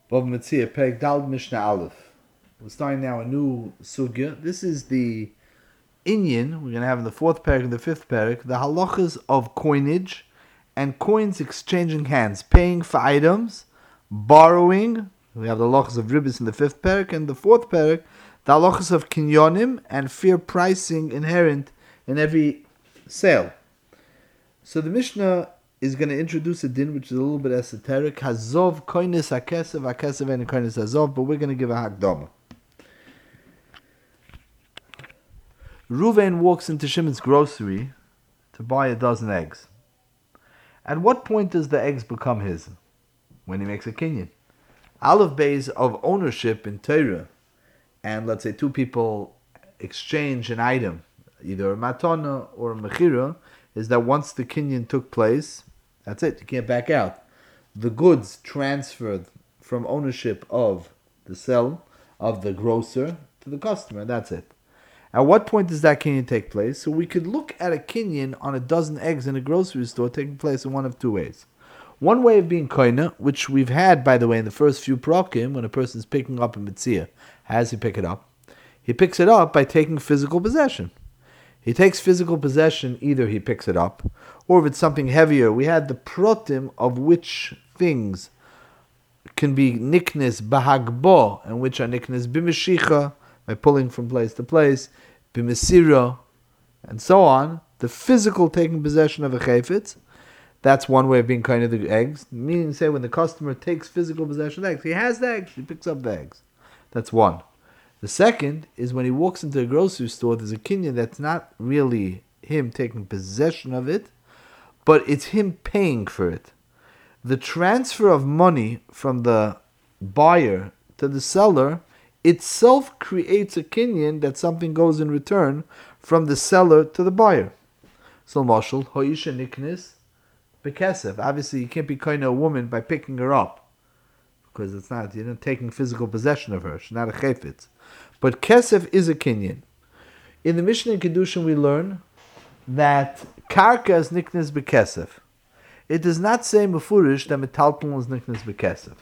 Bava Metzia, Perek Dal Mishnah Aleph. We're starting now a new sugya. This is the inyan we're going to have in the fourth parak and the fifth parak, the halachas of coinage and coins exchanging hands, paying for items, borrowing. We have the halachas of ribis in the fifth parak, and the fourth parak, the halachas of kinyonim and fair pricing inherent in every sale. So the Mishnah is going to introduce a din which is a little bit esoteric. Hazov koines hakesev, hakesev and koines hazov, but we're going to give a hakdama. Ruvain walks into Shimon's grocery to buy a dozen eggs. At what point does the eggs become his? When he makes a kinyan. Aleph Beis of ownership in Torah, and let's say two people exchange an item, either a matana or a mechira, is that once the kinyan took place, that's it, you can't back out. The goods transferred from ownership of the sell, of the grocer, to the customer, that's it. At what point does that kinyan take place? So we could look at a kinyan on a dozen eggs in a grocery store taking place in one of two ways. One way of being koina, which we've had, by the way, in the first few prakim, when a person is picking up a mitzvah, how does he pick it up? He picks it up by taking physical possession. He takes physical possession, either he picks it up, or if it's something heavier, we had the protim of which things can be niknes bahagbo, and which are niknes b'meshicha, by pulling from place to place, b'mesira, and so on. The physical taking possession of a chayfetz, that's one way of being kind of the eggs. Meaning, say, when the customer takes physical possession of the eggs, he has the eggs, he picks up the eggs. That's one. The second is when he walks into a grocery store, there's a kinyan that's not really him taking possession of it, but it's him paying for it. The transfer of money from the buyer to the seller itself creates a kinyan that something goes in return from the seller to the buyer. So, Marshall, hoisha niknis bekesef. Obviously, you can't be kind of a woman by picking her up, because it's not, you're not taking physical possession of her. She's not a chayfetz. But kesef is a kinyan. In the Mishnah in Kedushin, we learn that karka is niknes bekesef. It does not say mefurish that metalton is niknes bekesef.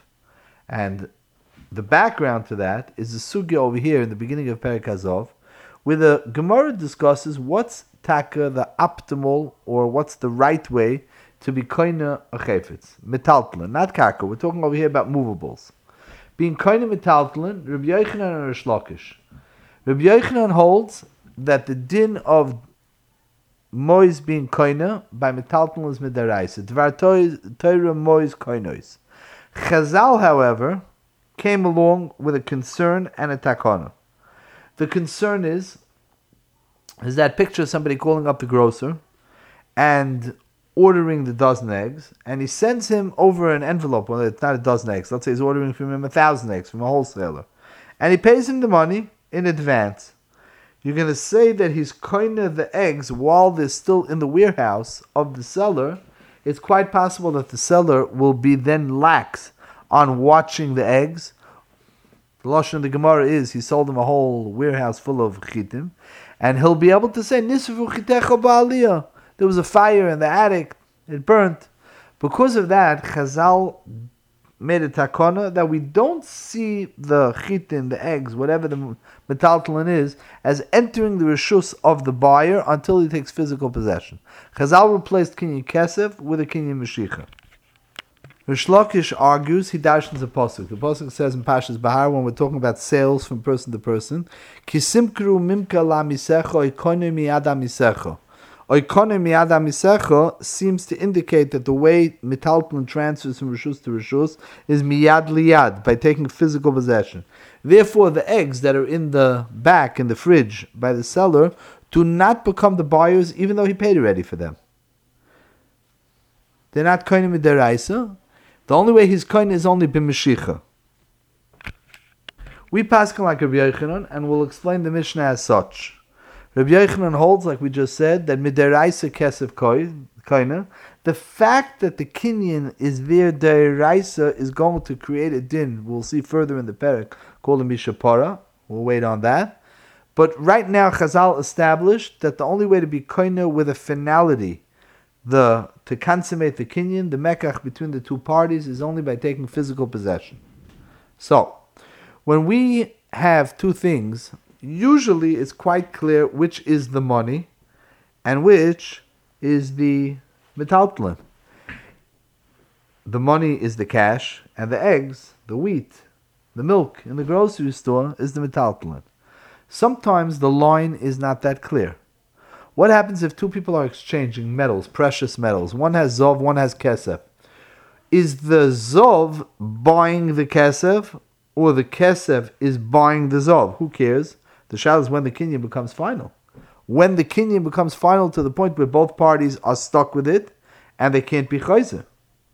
And the background to that is the sugya over here in the beginning of Perek Hazov, where the Gemara discusses what's taka the optimal, or what's the right way to be koina a chayfetz. Metalton, not karka. We're talking over here about movables. Being koina metalton, Rabbi Yochanan and Rish Lakish. Rabbi Yochanan holds that the din of mois being koina by metalton is midaraisa. Dvar Torah mois koinois. Chazal, however, came along with a concern and a takana. The concern is that picture of somebody calling up the grocer and ordering the dozen eggs, and he sends him over an envelope. Well, it's not a dozen eggs. Let's say he's ordering from him 1,000 eggs from a wholesaler, and he pays him the money in advance. You're going to say that he's koina the eggs while they're still in the warehouse of the seller. It's quite possible that the seller will be then lax on watching the eggs. The lashon of the Gemara is he sold him a whole warehouse full of chitim, and he'll be able to say nisvu chitecha ba'aliyah. There was a fire in the attic, it burnt. Because of that, Chazal made a takana that we don't see the chitin, the eggs, whatever the metaltalin is, as entering the reshus of the buyer until he takes physical possession. Chazal replaced kinyan kesef with a kinyan meshicha. Rish Lakish argues, he darshans a pasuk. The pasuk says in Pashas Bahar, when we're talking about sales from person to person, Kisimkru mimka la misecho ikonim miyada misecho. Oikonim miyada misecho seems to indicate that the way metalton transfers from reshus to reshus is miyad liyad, by taking physical possession. Therefore, the eggs that are in the back, in the fridge, by the seller, do not become the buyer's, even though he paid already for them. They're not koinim midaraisa. The only way he's koin is only b'meshicha. We pass like Rabbi Yochanan, and we'll explain the Mishnah as such. Rabbi Yochanan holds, like we just said, that midaraisa kesef koina. The fact that the kinyan is there deraisa is going to create a din. We'll see further in the perek called a mishapara. We'll wait on that. But right now, Chazal established that the only way to be koina with a finality, to consummate the kinyan, the mekach between the two parties, is only by taking physical possession. So, when we have two things, usually it's quite clear which is the money and which is the metaltlin. The money is the cash, and the eggs, the wheat, the milk in the grocery store is the metaltlin. Sometimes the line is not that clear. What happens if two people are exchanging metals, precious metals? One has zov, one has kesef. Is the zov buying the kesef, or the kesef is buying the zov? Who cares? The shal is when the kinyan becomes final. When the kinyan becomes final to the point where both parties are stuck with it, and they can't be chayzer.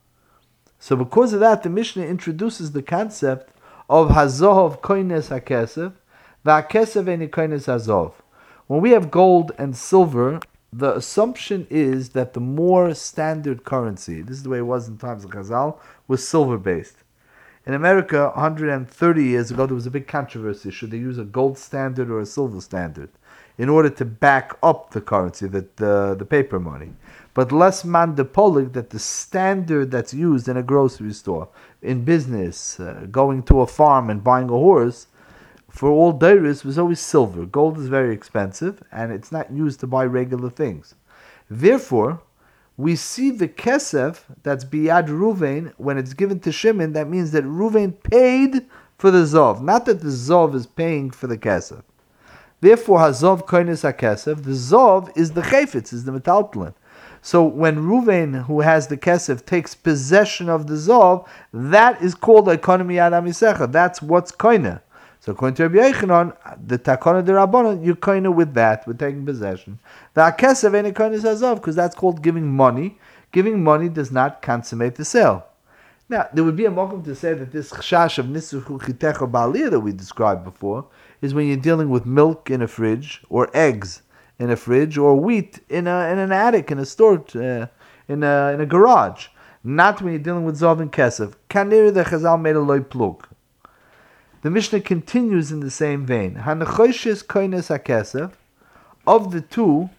So because of that, the Mishnah introduces the concept of hazov koines hakesef, va'kesef eni koines hazov. When we have gold and silver, the assumption is that the more standard currency, this is the way it was in times of Chazal, was silver-based. In America, 130 years ago, there was a big controversy. Should they use a gold standard or a silver standard in order to back up the currency, the paper money? But less man de polig that the standard that's used in a grocery store, in business, going to a farm and buying a horse, for all dairies was always silver. Gold is very expensive, and it's not used to buy regular things. Therefore, we see the kesef that's biyad Ruvain, when it's given to Shimon, that means that Ruvain paid for the zov, not that the zov is paying for the kesef. Therefore, hazov koines hakesef, the zov is the chayfetz, is the metaltlin. So when Ruvain, who has the kesef, takes possession of the zov, that is called economy ad amisecha. That's what's koine. So according to Rabbi Yochanan, the takana de rabbanon, you're koine with that, with taking possession. The kesef ain't koine hazov, because that's called giving money. Giving money does not consummate the sale. Now, there would be a mokum to say that this chashash of nisuchu chitecha ba'aliyah that we described before is when you're dealing with milk in a fridge, or eggs in a fridge, or wheat in an attic, in a store, in a garage. Not when you're dealing with zov and kesef. Kanir the Chazal made a loy plug. The Mishnah continues in the same vein. Hanechoshes koines hakesef. Of the two,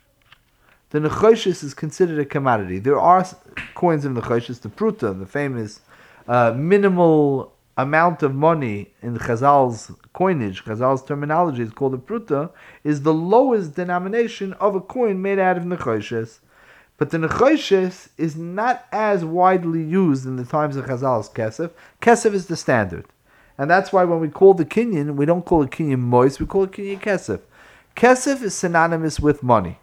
the nechoshes is considered a commodity. There are coins of nechoshes, the pruta, the famous minimal amount of money in Chazal's coinage, Chazal's terminology is called a pruta, is the lowest denomination of a coin made out of nechoshes. But the nechoshes is not as widely used in the times of Chazal's kesef. Kesef is the standard. And that's why when we call the kinyan, we don't call it kinyan mois, we call it kinyan kesef. Kesef is synonymous with money.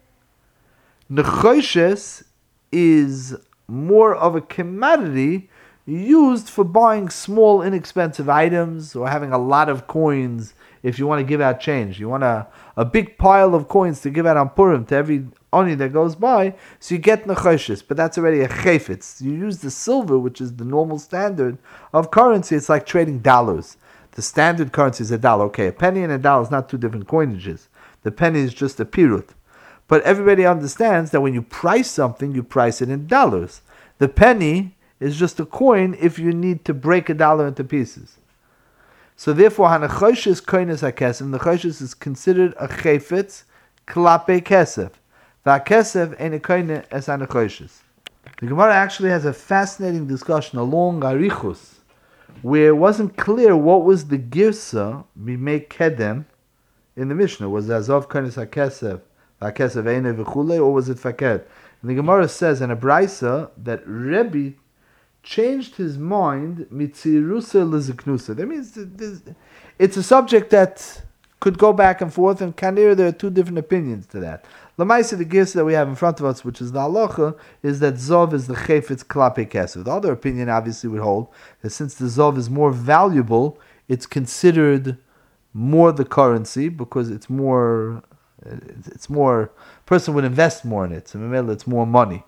Nechoshes is more of a commodity used for buying small, inexpensive items or having a lot of coins if you want to give out change. You want a big pile of coins to give out on Purim to every oni that goes by, so you get nechoshes, but that's already a chayfetz. You use the silver, which is the normal standard of currency. It's like trading dollars. The standard currency is $1. Okay, a penny and $1 is not two different coinages. The penny is just a pirut. But everybody understands that when you price something, you price it in dollars. The penny is just a coin if you need to break $1 into pieces. So therefore, hanechoshes koines hakesef, nechoshes is considered a chayfetz klape kesef. Va'kesef ain't a koine as hanechoshes. The Gemara actually has a fascinating discussion, a long arichus, where it wasn't clear what was the girsa b'mei kedem in the Mishnah. Was it azov koines hakesef, va'kesef ain't v'chule, or was it faked? And the Gemara says in a brisa that Rebbe changed his mind mitzirusa leziknusa. That means it's a subject that could go back and forth, and kanir there are two different opinions to that. Lamaisa, the gifts that we have in front of us, which is the halacha, is that zov is the chayfetz klape kesef. The other opinion obviously would hold that since the zov is more valuable, it's considered more the currency because it's more. Person would invest more in it, so it's more money.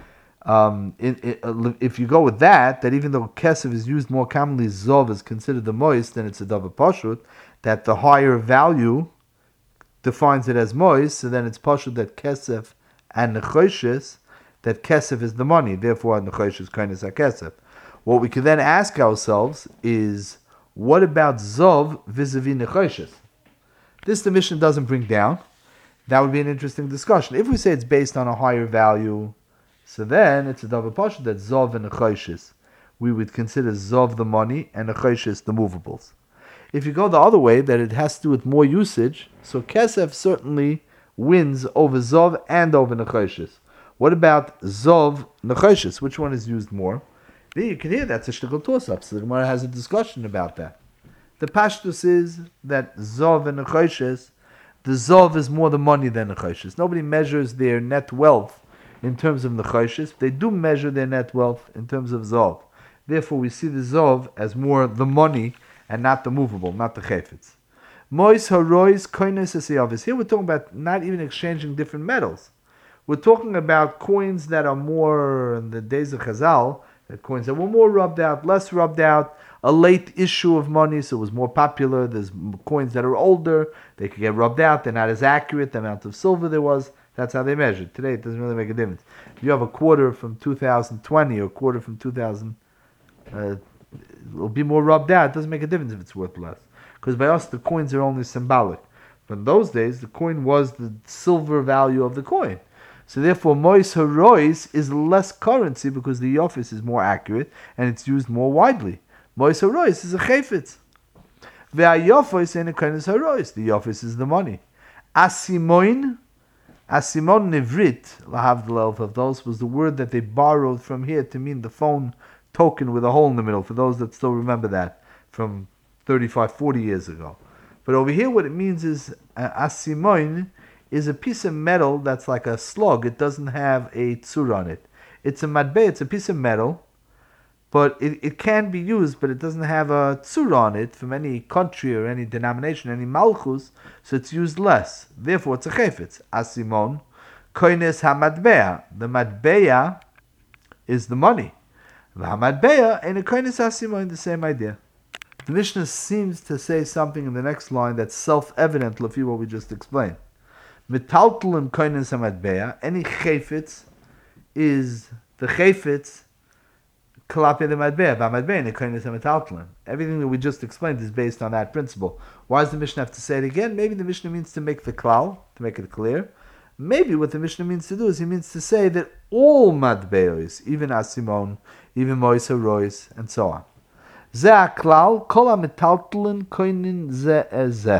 If you go with that even though kesef is used more commonly, zov is considered the moist, then it's a davar pashut, that the higher value defines it as moist, so then it's pashut that kesef and nechoshes, that kesef is the money, therefore nechoshes koines hakesef. What we can then ask ourselves is, what about zov vis-a-vis nechoshes? This the Mishnah doesn't bring down. That would be an interesting discussion. If we say it's based on a higher value, so then it's a davar pashut that zov and nechoshes we would consider Zov the money and Nechoshes the movables. If you go the other way, that it has to do with more usage, so Kesef certainly wins over Zov and over Nechoshes. What about Zov Nechoshes? Which one is used more? Then you can hear that's a shtickle toss-up, so the Gemara has a discussion about that. The Pashtus is that Zov and Nechoshes, the Zov is more the money than Nechoshes. Nobody measures their net wealth in terms of Nechoshes. They do measure their net wealth in terms of Zov. Therefore, we see the Zov as more the money and not the movable, not the chayfetz. Mois harois koines esiyavis. Here we're talking about not even exchanging different metals. We're talking about coins that are more in the days of Chazal, coins that were more rubbed out, less rubbed out, a late issue of money, so it was more popular. There's coins that are older, they could get rubbed out, they're not as accurate, the amount of silver there was, that's how they measured. Today it doesn't really make a difference. If you have a quarter from 2020 or a quarter from 2000, it'll be more rubbed out. It doesn't make a difference if it's worth less. Because by us, the coins are only symbolic. But in those days, the coin was the silver value of the coin. So therefore, Mois Harois is less currency because the Yofis is more accurate and it's used more widely. Mois Harois is a chayfetz. Ve'ayofis and a kindness Harois. The Yofis is the money. Asimoin Nivrit, lahavdil of those, was the word that they borrowed from here to mean the phone token with a hole in the middle, for those that still remember that from 35, 40 years ago. But over here what it means is asimoin is a piece of metal that's like a slug. It doesn't have a tzur on it. It's a matbeh, it's a piece of metal, but it can be used, but it doesn't have a tzur on it from any country or any denomination, any malchus, so it's used less. Therefore it's a chayfetz. Asimon, koines hamatbea. The matbea is the money. V'hamatbea and a koines asimon, the same idea. The Mishnah seems to say something in the next line that's self-evident, Lefi what we just explained. Metaltel and koines hamatbea, any chayfetz is the chayfetz klape the matbea, v'hamatbea and a koines hametaltel. Everything that we just explained is based on that principle. Why does the Mishnah have to say it again? Maybe the Mishnah means to make the klal, to make it clear. Maybe what the Mishnah means to do is he means to say that all matbeos, even asimon, even mois harois, and so on. Ze klal kol hametaltelin koinin ze ezeh.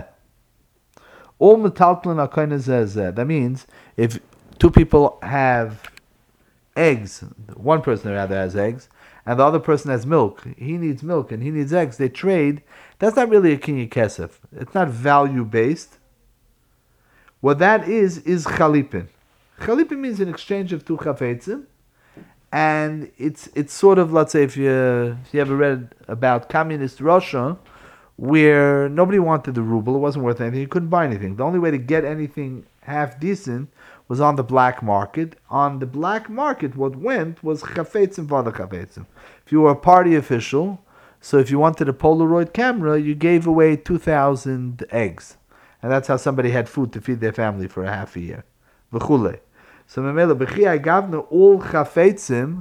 All metaltelin are koinin ze ezeh. That means if two people have eggs, one person rather has eggs, and the other person has milk, he needs milk and he needs eggs, they trade, that's not really a kinyan kesef. It's not value-based. What that is chalipin. Chalipin means an exchange of two chafetzim, and it's sort of, let's say, if you ever read about communist Russia, where nobody wanted the ruble, it wasn't worth anything, you couldn't buy anything. The only way to get anything half decent was on the black market. On the black market, what went was chafetzim v'ada chafetzim. If you were a party official, so if you wanted a Polaroid camera, you gave away 2,000 eggs. And that's how somebody had food to feed their family for a half a year. V'chule. So memela b'chiyai gavna, all chafetzim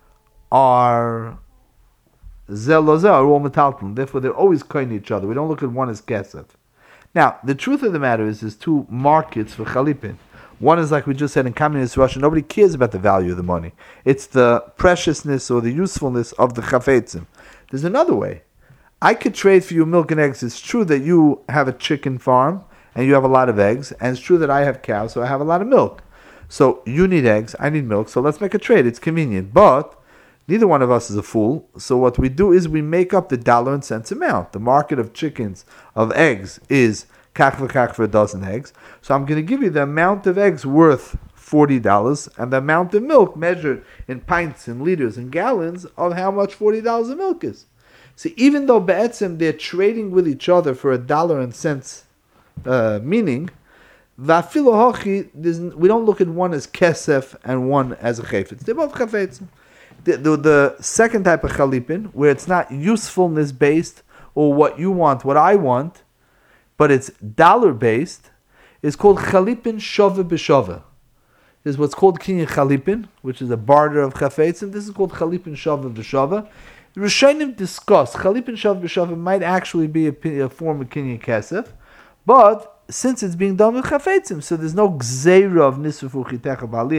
are zelozeh, are all metalton. Therefore, they're always koin each other. We don't look at one as kesef. Now, the truth of the matter is there's two markets for chalipin. One is, like we just said, in communist Russia, nobody cares about the value of the money. It's the preciousness or the usefulness of the chafetzim. There's another way. I could trade for you milk and eggs. It's true that you have a chicken farm and you have a lot of eggs, and it's true that I have cows, so I have a lot of milk. So you need eggs, I need milk, so let's make a trade. It's convenient. But neither one of us is a fool, so what we do is we make up the dollar and cents amount. The market of chickens, of eggs, is kach v'kach for a dozen eggs. So I'm going to give you the amount of eggs worth $40 and the amount of milk measured in pints and liters and gallons of how much $40 of milk is. So even though be'etzem they're trading with each other for a dollar and cents meaning, v'afilu hochi, we don't look at one as kesef and one as a chayfetz. They're both chayfetz. The second type of chalipin, where it's not usefulness based or what you want, what I want, but it's dollar based, is called chalipin shove b'shove. This is what's called kinyan chalipin, which is a barter of chafetzim. This is called chalipin shove b'shove. The Rishonim discuss chalipin shove b'shove might actually be a form of kinyan kesef, but since it's being done with chafetzim, so there's no gzeira of nisuf uchitecha b'aliyah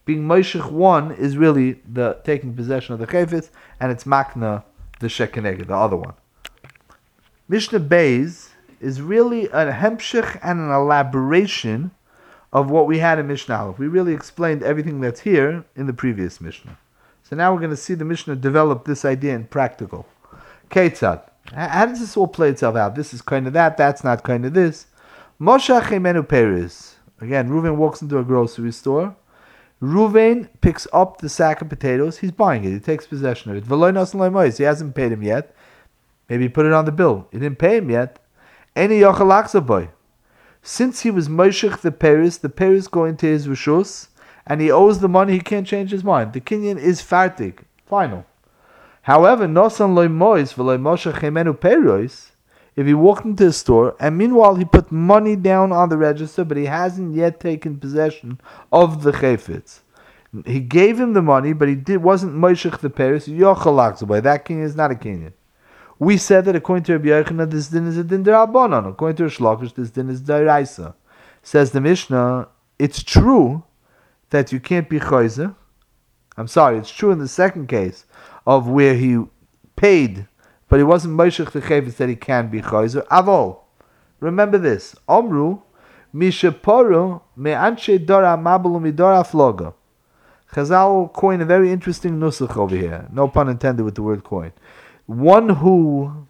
Being Moishech one is really the taking possession of the chayfetz, and it's makna the shekeneged, the other one. Mishnah Beis is really a hemshech and an elaboration of what we had in Mishnah Aleph. We really explained everything that's here in the previous Mishnah. So now we're going to see the Mishnah develop this idea in practical. Ketzad. How does this all play itself out? This is kind of that, that's not kind of this. Moshe Chemenu Peres. Again, Reuven walks into a grocery store. Reuven picks up the sack of potatoes. He's buying it. He takes possession of it. He hasn't paid him yet. Maybe he put it on the bill. He didn't pay him yet. Any yochel boy. Since he was Moshech the Peres go into his Rishus, and he owes the money, he can't change his mind. The Kinyan is fartig, final. However, Nosan loy mois v'loy Moshech chemenu peros, if he walked into the store, and meanwhile he put money down on the register, but he hasn't yet taken possession of the chayfetz. He gave him the money, but he wasn't Moshech the Peres, yochel boy. That Kinyan is not a Kinyan. We said that according to Rabbi Yochanan, this din is a din d'Rabbanan. According to Rish Lakish, this din is d'Oraisa. Says the Mishnah, it's true that you can't be chayzer. I'm sorry, it's true in the second case of where he paid, but he wasn't Moshech the chayfetz that he can be chayzer. Avol, remember this. Omru, mishaporu me'anshe dora mabelu midora floga. Chazal coin a very interesting nusach over here. No pun intended with the word coin. One who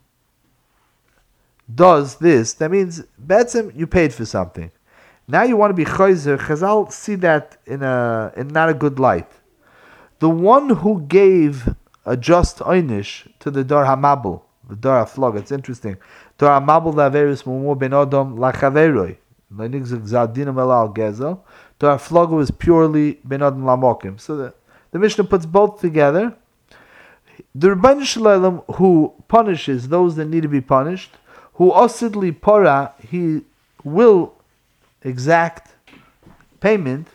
does this, that means betzim, you paid for something. Now you want to be chayzer. Chazal see that in not a good light. The one who gave a just einish to the Dor HaMabel, the Dor HaFlog, it's interesting. Dor HaMabel la'averis mumu ben odom la'chaveroi. L'nigzuk zadinam elal gezel. Dor HaFlog was purely ben odom la'mokim. So the Mishnah puts both together. The Rebbeinu Shalom, who punishes those that need to be punished, who osidli pora, he will exact payment.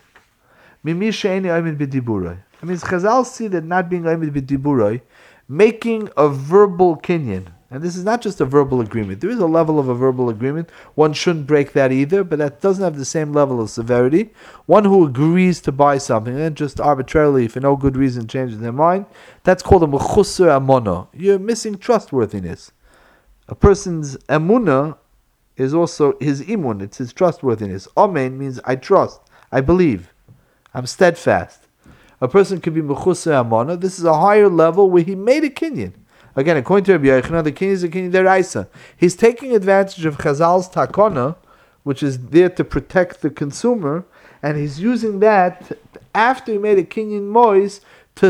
Mimisha eni oimid b'diburoi. I mean, Chazal see that not being oimid b'diburoi, making a verbal kinyan, and this is not just a verbal agreement. There is a level of a verbal agreement. One shouldn't break that either, but that doesn't have the same level of severity. One who agrees to buy something and then just arbitrarily, for no good reason, changes their mind, that's called a mechusser amono. You're missing trustworthiness. A person's emunah is also his imun, it's his trustworthiness. Amen means I trust, I believe, I'm steadfast. A person could be mechusser amono. This is a higher level where he made a kinyan. Again, according to Rabbi Yochanan, the kinyan is a kinyan deraisa. He's taking advantage of Chazal's takona, which is there to protect the consumer, and he's using that after he made a kinyan mois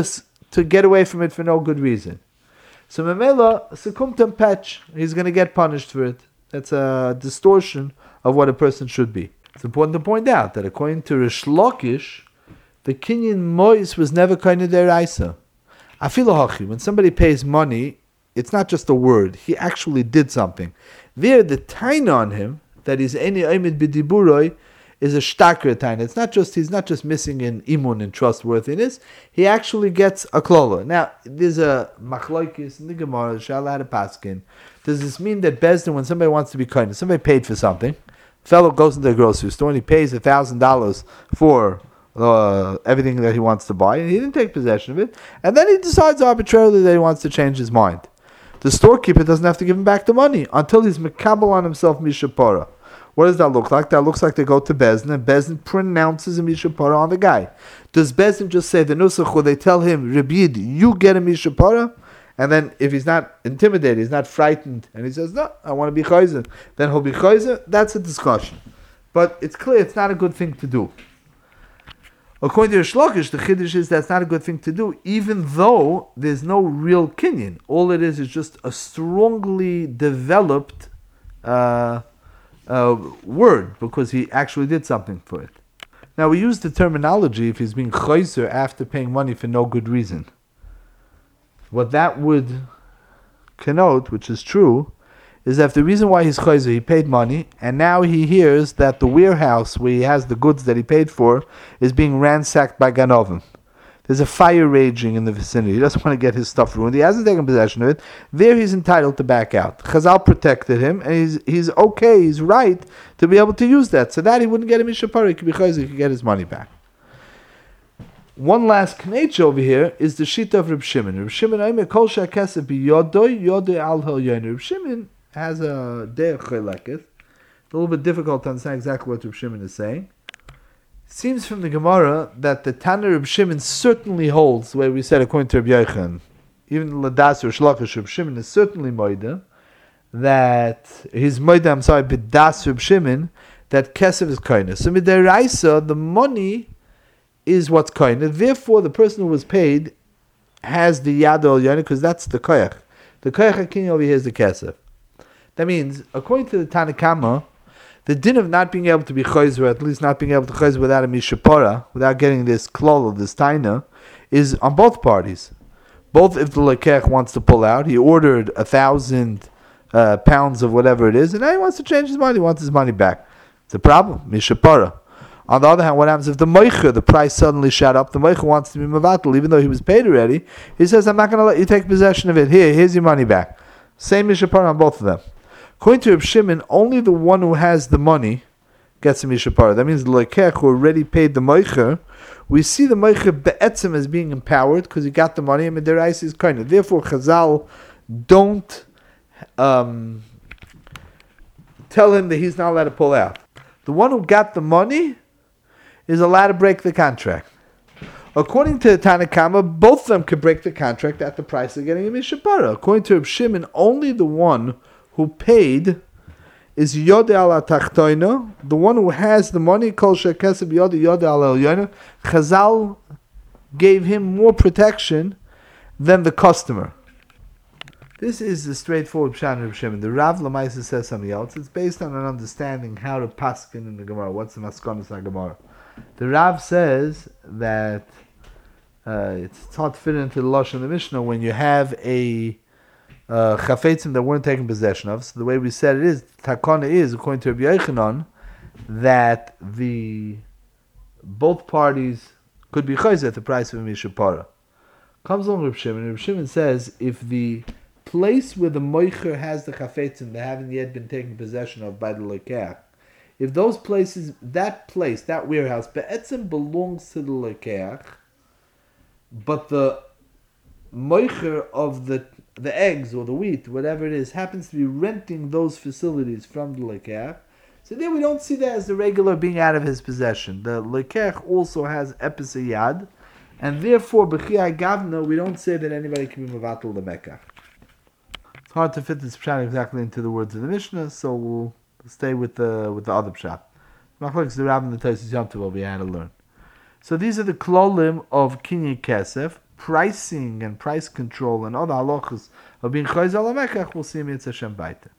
to get away from it for no good reason. So Memela, sekumtem patch, he's going to get punished for it. That's a distortion of what a person should be. It's important to point out that according to Rish Lakish, the kinyan mois was never kind of deraisa. Afilu when somebody pays money, it's not just a word. He actually did something. There, the taina on him, that is any oimid b'diburoi, is a shtakra taina. It's not just, he's not just missing in imun and trustworthiness. He actually gets a klola. Now, there's a machlokes in the Gemara, Shalad Paskin. Does this mean that Bezdin, when somebody wants to be kind, somebody paid for something, fellow goes into the grocery store and he pays $1,000 for everything that he wants to buy, and he didn't take possession of it, and then he decides arbitrarily that he wants to change his mind. The storekeeper doesn't have to give him back the money until he's mekabel on himself mishapora. What does that look like? That looks like they go to Bezdin, and Bezdin pronounces a mishapora on the guy. Does Bezdin just say the nusach, or they tell him, Rebid, you get a mishapora? And then if he's not intimidated, he's not frightened, and he says, no, I want to be chayzer, then he'll be chayzer. That's a discussion. But it's clear it's not a good thing to do. According to Rish Lakish, the chiddush is that's not a good thing to do, even though there's no real kinyan. All it is just a strongly developed word, because he actually did something for it. Now, we use the terminology if he's being chayzer after paying money for no good reason. What that would connote, which is true, is that the reason why he's chayzer, he paid money, and now he hears that the warehouse where he has the goods that he paid for is being ransacked by ganovim. There's a fire raging in the vicinity. He doesn't want to get his stuff ruined. He hasn't taken possession of it. There he's entitled to back out. Chazal protected him, and he's okay, he's right to be able to use that. So that he wouldn't get a mishapara, he could be chayzer, he could get his money back. One last knetch over here is the Shita of Reb Shimon. Reb Shimon, Kol Shakesef B'Yodoi, Yodoi Al Hilyon. Reb Shimon has a De'ech Cheleket. A little bit difficult to understand exactly what Reb Shimon is saying. It seems from the Gemara that the Tana Reb Shimon certainly holds, the way we said according to Reb Yochanan, even Ladas or Shlachish, Reb Shimon is certainly Moida, that his Moida, B'das Reb Shimon, that Kesef is Koine. So Midaraisa, the money is what's Koine. Therefore, the person who was paid has the Yad Ol Yonah, because that's the Koyach. The Koyach HaKinyan over here is the Kesef. That means, according to the Tanna Kama, the din of not being able to be chayzer, or at least not being able to chayzer without a mishapara, without getting this klol, this taina, is on both parties. Both if the lekech wants to pull out, he ordered 1,000 pounds of whatever it is, and now he wants to change his money, he wants his money back. It's a problem, mishapara. On the other hand, what happens if the moicher, the price suddenly shot up, the moicher wants to be mavatal, even though he was paid already, he says, I'm not going to let you take possession of it, here's your money back. Same mishapara on both of them. According to Reb Shimon, only the one who has the money gets a mishapara. That means the lekech who already paid the moicher, we see the moicher be'etzim as being empowered because he got the money and midiraisa is kind of. Therefore, Chazal don't tell him that he's not allowed to pull out. The one who got the money is allowed to break the contract. According to Tanna Kama, both of them could break the contract at the price of getting a mishapara. According to Reb Shimon, only the one who paid is Yodeh al Tachtoina, the one who has the money, Kol Shekesef Yodeh al Elyoina. Chazal gave him more protection than the customer. This is the straightforward Pshat of Reb Shimon. The Rav Lamaisa says something else. It's based on an understanding how to paskin in the Gemara. What's the maskonos in the Gemara? The Rav says that it's hard to fit into the Lashon of the Mishnah when you have a chafetzim that weren't taken possession of. So the way we said it is, takana is, according to Rabbi Yochanan, that both parties could be chayzer at the price of a mishapara. Comes along Reb Shimon, and Reb Shimon says, if the place where the moicher has the chafetzim that haven't yet been taken possession of by the lekech, if those places, that warehouse, be'etzim belongs to the lekech, but the moicher of the eggs or the wheat, whatever it is, happens to be renting those facilities from the lekech, so there we don't see that as the regular being out of his possession. The lekech also has episayad, and therefore, b'chiyai gavna, we don't say that anybody can be mevatel the mekach. It's hard to fit this pshat exactly into the words of the Mishnah, so we'll stay with the other pshat. Machlokes the Rav and the Tosfos Yom Tov will be able to learn. So these are the klolim of kinyan kesef, pricing and price control and other halachas of being chayzer al mekach. We'll see Mitzvah Shem Baita.